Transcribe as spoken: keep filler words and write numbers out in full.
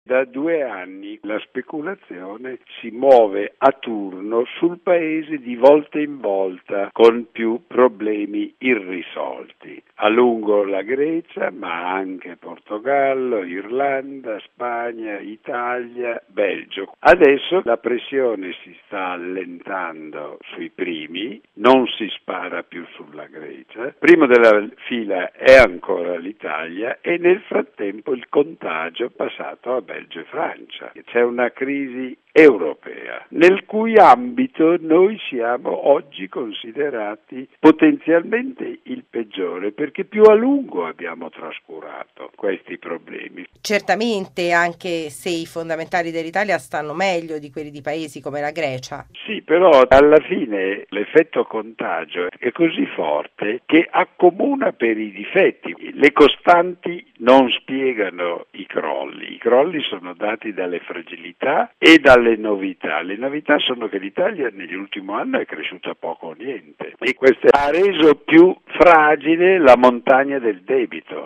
Da due anni la speculazione si muove a turno sul paese di volta in volta con più problemi irrisolti. A lungo la Grecia, ma anche Portogallo, Irlanda, Spagna, Italia, Belgio. Adesso la pressione si sta allentando sui primi, non si spara più sulla Grecia. Primo della fila è ancora l'Italia e nel frattempo il contagio è passato a Belgio e Francia. C'è una crisi europea, nel cui ambito noi siamo oggi considerati potenzialmente il peggiore, perché più a lungo abbiamo trascurato questi problemi. Certamente, anche se i fondamentali dell'Italia stanno meglio di quelli di paesi come la Grecia. Sì, però alla fine l'effetto contagio è così forte che accomuna per i difetti. Le costanti non spiegano i crolli. I crolli sono dati dalle fragilità e dalle novità. Le novità sono che l'Italia nell'ultimo anno è cresciuta poco o niente e questo ha reso più fragile la montagna del debito.